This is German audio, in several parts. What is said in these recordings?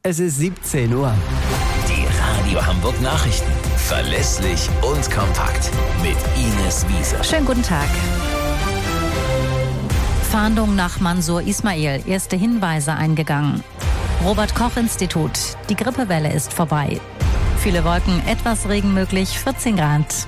Es ist 17 Uhr. Die Radio Hamburg Nachrichten. Verlässlich und kompakt. Mit Ines Wiese. Schönen guten Tag. Fahndung nach Mansur Ismail. Erste Hinweise eingegangen. Robert-Koch-Institut. Die Grippewelle ist vorbei. Viele Wolken, etwas Regen möglich, 14 Grad.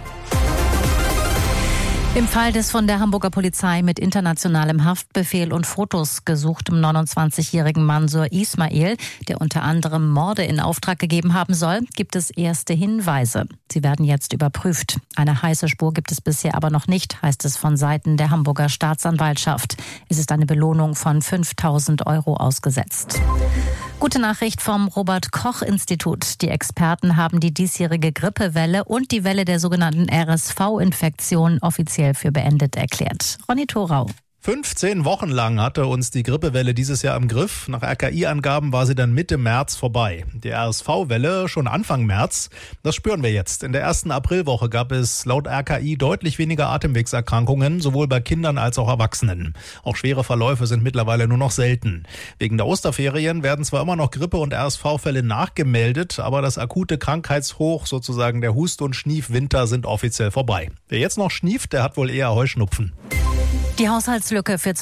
Im Fall des von der Hamburger Polizei mit internationalem Haftbefehl und Fotos gesuchten 29-jährigen Mansur Ismail, der unter anderem Morde in Auftrag gegeben haben soll, gibt es erste Hinweise. Sie werden jetzt überprüft. Eine heiße Spur gibt es bisher aber noch nicht, heißt es von Seiten der Hamburger Staatsanwaltschaft. Es ist eine Belohnung von 5.000 € ausgesetzt. Gute Nachricht vom Robert-Koch-Institut. Die Experten haben die diesjährige Grippewelle und die Welle der sogenannten RSV-Infektion offiziell für beendet erklärt. Ronny Thorau. 15 Wochen lang hatte uns die Grippewelle dieses Jahr im Griff. Nach RKI-Angaben war sie dann Mitte März vorbei. Die RSV-Welle schon Anfang März. Das spüren wir jetzt. In der ersten Aprilwoche gab es laut RKI deutlich weniger Atemwegserkrankungen, sowohl bei Kindern als auch Erwachsenen. Auch schwere Verläufe sind mittlerweile nur noch selten. Wegen der Osterferien werden zwar immer noch Grippe- und RSV-Fälle nachgemeldet, aber das akute Krankheitshoch, sozusagen der Hust- und Schniefwinter, sind offiziell vorbei. Wer jetzt noch schnieft, der hat wohl eher Heuschnupfen. Die Haushaltslücke für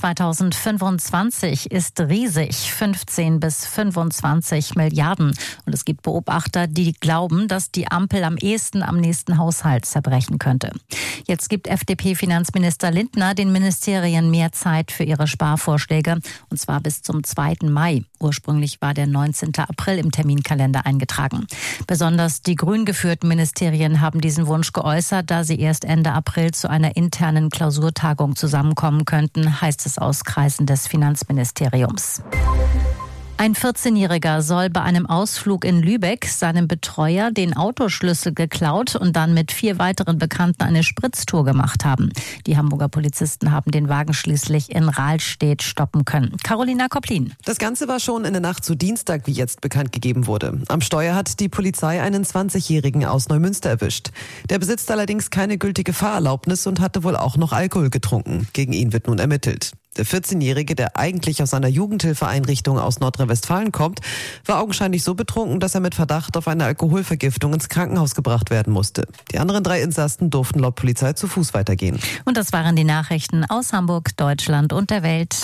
2025 ist riesig, 15 bis 25 Milliarden. Und es gibt Beobachter, die glauben, dass die Ampel am ehesten am nächsten Haushalt zerbrechen könnte. Jetzt gibt FDP-Finanzminister Lindner den Ministerien mehr Zeit für ihre Sparvorschläge, und zwar bis zum 2. Mai. Ursprünglich war der 19. April im Terminkalender eingetragen. Besonders die grün geführten Ministerien haben diesen Wunsch geäußert, da sie erst Ende April zu einer internen Klausurtagung zusammenkommen könnten, heißt es aus Kreisen des Finanzministeriums. Ein 14-Jähriger soll bei einem Ausflug in Lübeck seinem Betreuer den Autoschlüssel geklaut und dann mit 4 weiteren Bekannten eine Spritztour gemacht haben. Die Hamburger Polizisten haben den Wagen schließlich in Rahlstedt stoppen können. Carolina Kopplin. Das Ganze war schon in der Nacht zu Dienstag, wie jetzt bekannt gegeben wurde. Am Steuer hat die Polizei einen 20-Jährigen aus Neumünster erwischt. Der besitzt allerdings keine gültige Fahrerlaubnis und hatte wohl auch noch Alkohol getrunken. Gegen ihn wird nun ermittelt. Der 14-Jährige, der eigentlich aus einer Jugendhilfeeinrichtung aus Nordrhein-Westfalen kommt, war augenscheinlich so betrunken, dass er mit Verdacht auf eine Alkoholvergiftung ins Krankenhaus gebracht werden musste. Die anderen 3 Insassen durften laut Polizei zu Fuß weitergehen. Und das waren die Nachrichten aus Hamburg, Deutschland und der Welt.